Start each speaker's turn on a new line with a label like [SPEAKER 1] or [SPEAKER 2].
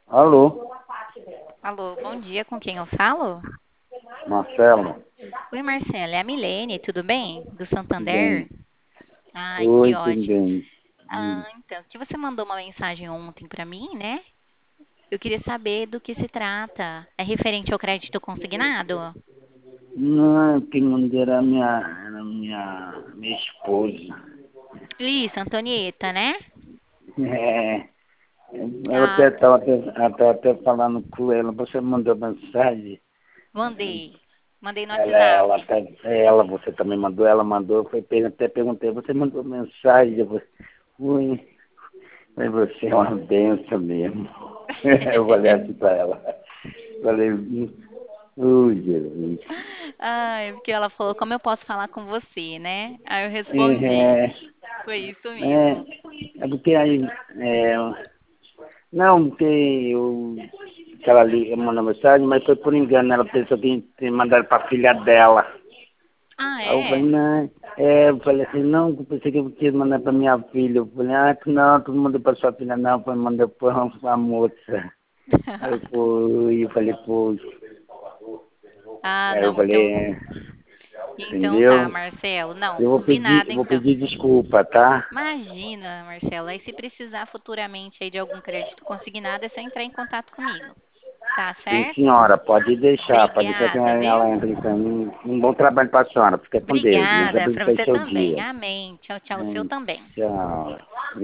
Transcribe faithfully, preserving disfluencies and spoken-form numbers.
[SPEAKER 1] Alô,
[SPEAKER 2] Alô, bom dia, com quem eu falo?
[SPEAKER 1] Marcelo.
[SPEAKER 2] Oi, Marcela, é a Milene, tudo bem? Do Santander?
[SPEAKER 1] Bem.
[SPEAKER 2] Ai, que
[SPEAKER 1] Oi, tudo
[SPEAKER 2] ótimo.
[SPEAKER 1] bem? Hum.
[SPEAKER 2] Ah, então, que você mandou uma mensagem ontem pra mim, né? Eu queria saber do que se trata. É referente ao crédito consignado?
[SPEAKER 1] Não, quem mandou era a minha, era a minha, minha esposa.
[SPEAKER 2] Isso, Antonieta, né?
[SPEAKER 1] É, eu até
[SPEAKER 2] Ah,
[SPEAKER 1] estava até, até, até falando com ela. Você mandou mensagem?
[SPEAKER 2] mandei. Mandei no
[SPEAKER 1] Ela, ela,
[SPEAKER 2] WhatsApp.
[SPEAKER 1] até, ela, você também mandou, ela mandou. Foi, per- até perguntei, você mandou mensagem? Eu falei, ui, mas você é uma benção mesmo. Eu falei assim para ela. Falei, ui, Jesus.
[SPEAKER 2] Ai, porque ela falou, como eu posso falar com você, né? Aí eu respondi.
[SPEAKER 1] É,
[SPEAKER 2] Foi isso
[SPEAKER 1] é,
[SPEAKER 2] mesmo.
[SPEAKER 1] é porque aí, é, não, porque eu, que ela ali mandou mensagem, mas foi por engano, ela pensou que tinha mandado para a filha dela.
[SPEAKER 2] Ah,
[SPEAKER 1] Aí eu falei,
[SPEAKER 2] é?
[SPEAKER 1] não, é, eu falei assim, não, eu pensei que eu tinha mandado para minha filha. Eu falei, ah, não, tu não mandou para sua filha, não, foi mandou para a moça. Aí eu fui, eu falei, pô,
[SPEAKER 2] Ah,
[SPEAKER 1] aí eu
[SPEAKER 2] não, então.
[SPEAKER 1] falei, é,
[SPEAKER 2] Então tá,
[SPEAKER 1] entendeu?
[SPEAKER 2] Marcelo. Não,
[SPEAKER 1] Eu vou pedir,
[SPEAKER 2] combinado
[SPEAKER 1] eu vou
[SPEAKER 2] então.
[SPEAKER 1] pedir desculpa, tá?
[SPEAKER 2] Imagina, Marcelo. Aí se precisar futuramente aí de algum crédito consignado, é só entrar em contato comigo. Tá
[SPEAKER 1] Sim,
[SPEAKER 2] certo?
[SPEAKER 1] senhora, pode deixar, pode deixar que
[SPEAKER 2] Obrigada,
[SPEAKER 1] ela
[SPEAKER 2] viu?
[SPEAKER 1] entre então. Um bom trabalho para a senhora. Fica com Deus. Deus
[SPEAKER 2] Obrigada para
[SPEAKER 1] abençoe
[SPEAKER 2] você
[SPEAKER 1] seu
[SPEAKER 2] também.
[SPEAKER 1] dia.
[SPEAKER 2] Amém. Tchau, tchau. O seu
[SPEAKER 1] Hum,
[SPEAKER 2] também.
[SPEAKER 1] tchau.